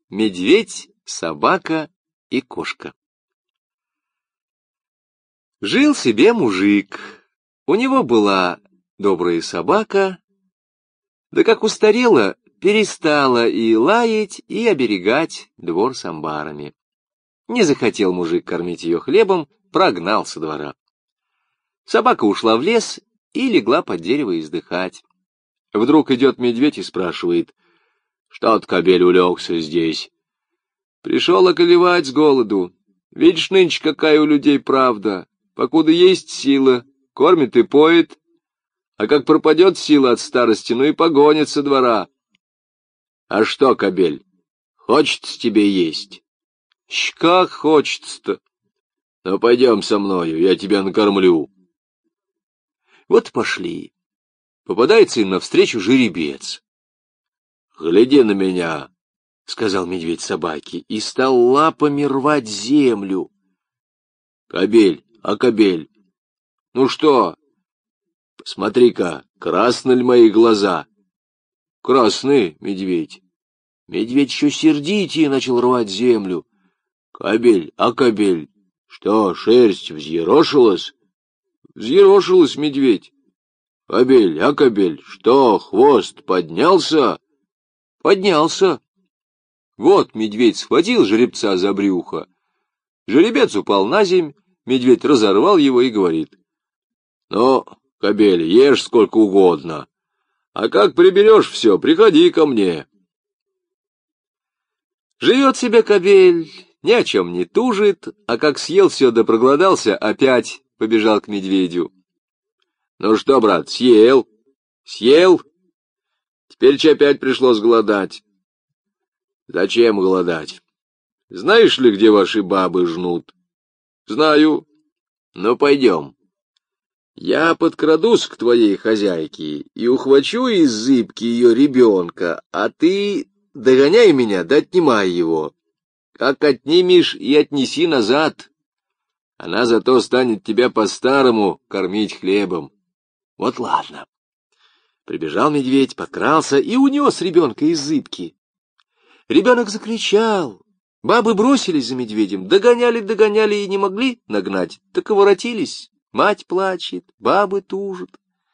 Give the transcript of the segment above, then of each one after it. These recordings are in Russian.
Медведь, собака и кошка. Жил себе мужик. У него была добрая собака, да как устарела, перестала и лаять, и оберегать двор с амбарами. Не захотел мужик кормить ее хлебом, прогнал со двора. Собака ушла в лес и легла под дерево издыхать. Вдруг идет медведь и спрашивает: «Что-то кобель улегся здесь. Пришел околевать с голоду. Видишь, нынче какая у людей правда. Покуда есть сила, кормит и поет, а как пропадет сила от старости, ну и погонит со двора. А что, кобель, хочется тебе есть?» «Как хочется-то? Ну, пойдем со мною, я тебя накормлю». Вот пошли. Попадается им навстречу жеребец. «Гляди на меня», — сказал медведь собаке, и стал лапами рвать землю. «Кобель, а кобель, ну что? Посмотри-ка, красны ли мои глаза?» «Красные, медведь». Медведь еще сердитее начал рвать землю. «Кобель, а кобель, что, шерсть взъерошилась?» «Взъерошилась, медведь». «Кобель, а кобель, что, хвост поднялся?» «Поднялся». Вот медведь схватил жеребца за брюхо. Жеребец упал на земь, медведь разорвал его и говорит: «Ну, кобель, ешь сколько угодно, а как приберешь все, приходи ко мне». Живет себе кобель, ни о чем не тужит, а как съел все да проголодался, опять побежал к медведю. «Ну что, брат, съел? Съел? Теперь опять пришлось голодать». «Зачем голодать? Знаешь ли, где ваши бабы жнут?» «Знаю». «Ну, пойдем. Я подкрадусь к твоей хозяйке и ухвачу из зыбки ее ребенка, а ты догоняй меня да отнимай его. Как отнимешь, и отнеси назад. Она зато станет тебя по-старому кормить хлебом». Вот ладно. Прибежал медведь, подкрался и унес ребенка из зыбки. Ребенок закричал. Бабы бросились за медведем, догоняли и не могли нагнать, так и воротились. Мать плачет, бабы тужат.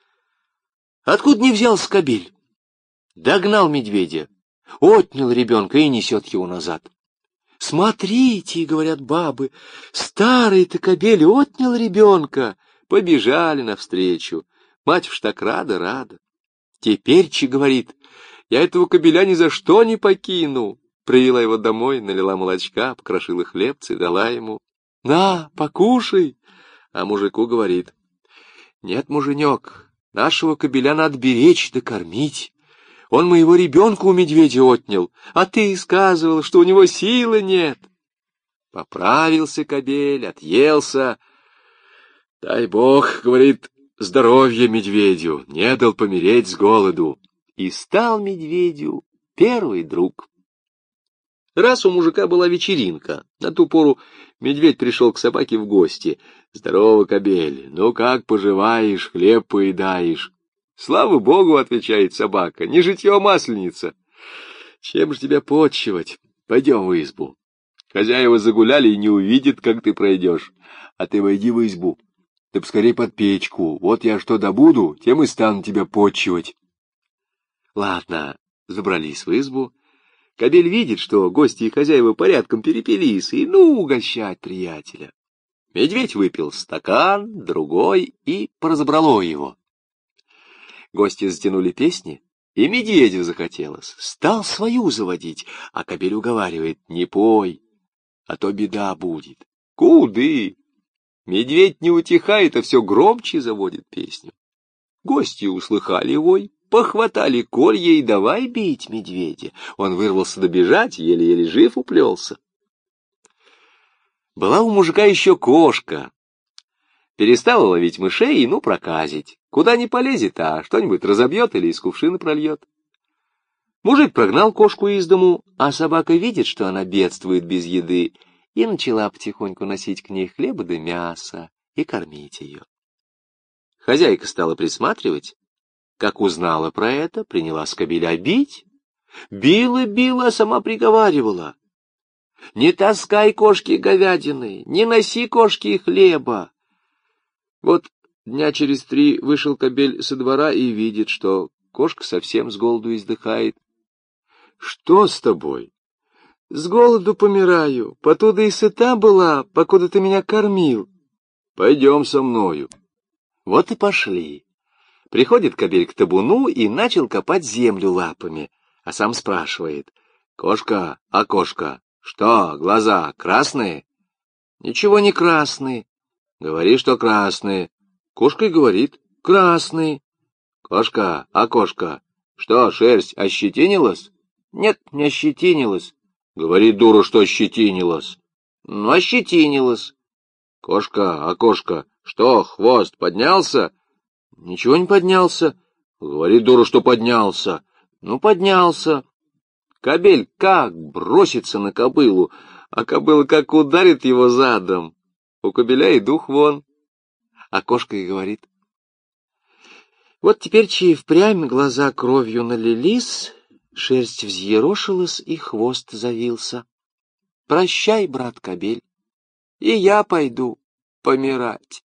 Откуда не взялся кобель? Догнал медведя, отнял ребенка и несет его назад. «Смотрите, — говорят бабы, — старый-то кобель отнял ребенка». Побежали навстречу. Мать уж так рада. «Теперь, — говорит, — я этого кобеля ни за что не покину». Привела его домой, налила молочка, покрошила хлебцы, дала ему. «На, покушай». А мужику говорит: «Нет, муженек, нашего кобеля надо беречь да кормить. Он моего ребенка у медведя отнял, а ты сказывал, что у него силы нет». Поправился кобель, отъелся. «Дай бог, — говорит, — здоровья медведю, не дал помереть с голоду». И стал медведю первый друг. Раз у мужика была вечеринка. На ту пору медведь пришел к собаке в гости. «Здорово, кобель, ну как поживаешь, хлеб поедаешь?» «Слава богу, — отвечает собака, — не житье масленица. Чем же тебя почивать? Пойдем в избу. Хозяева загуляли и не увидят, как ты пройдешь. А ты войди в избу, ты поскорей под печку. Вот я что добуду, тем и стану тебя почивать». Ладно, забрались в избу. Кобель видит, что гости и хозяева порядком перепились, и угощать приятеля. Медведь выпил стакан, другой, и поразбрало его. Гости затянули песни, и медведю захотелось. Стал свою заводить, а кобель уговаривает: «Не пой, а то беда будет». «Куды?» Медведь не утихает, а все громче заводит песню. Гости услыхали вой, похватали колья и давай бить медведя. Он вырвался добежать, еле-еле жив уплелся. Была у мужика еще кошка. Перестала ловить мышей и проказить. Куда не полезет, а что-нибудь разобьет или из кувшина прольет. Мужик прогнал кошку из дому, а собака видит, что она бедствует без еды, и начала потихоньку носить к ней хлеба да мясо и кормить ее. Хозяйка стала присматривать. Как узнала про это, принялась кобеля бить. Била, а сама приговаривала: не таскай кошки говядины, не носи кошки хлеба. Вот дня через 3 вышел кобель со двора и видит, что кошка совсем с голоду издыхает. — Что с тобой? — С голоду помираю, потуда и сыта была, покуда ты меня кормил. — Пойдем со мною. Вот и пошли. Приходит кобель к табуну и начал копать землю лапами, а сам спрашивает: кошка, а кошка, что, глаза красные? Ничего не красные. Говори, что красные. Кошка и говорит: красные. Кошка, а кошка, что, шерсть ощетинилась? Нет, не ощетинилась. Говори, дура, что ощетинилась. Ну, ощетинилась. Кошка, а кошка, что, хвост поднялся? Ничего не поднялся. Говори, дура, что поднялся. Ну, поднялся. Кобель как бросится на кобылу, а кобыла как ударит его задом. У кобеля и дух вон. А кошка и говорит: вот теперь и впрямь глаза кровью налились, шерсть взъерошилась и хвост завился. Прощай, брат кобель, и я пойду помирать.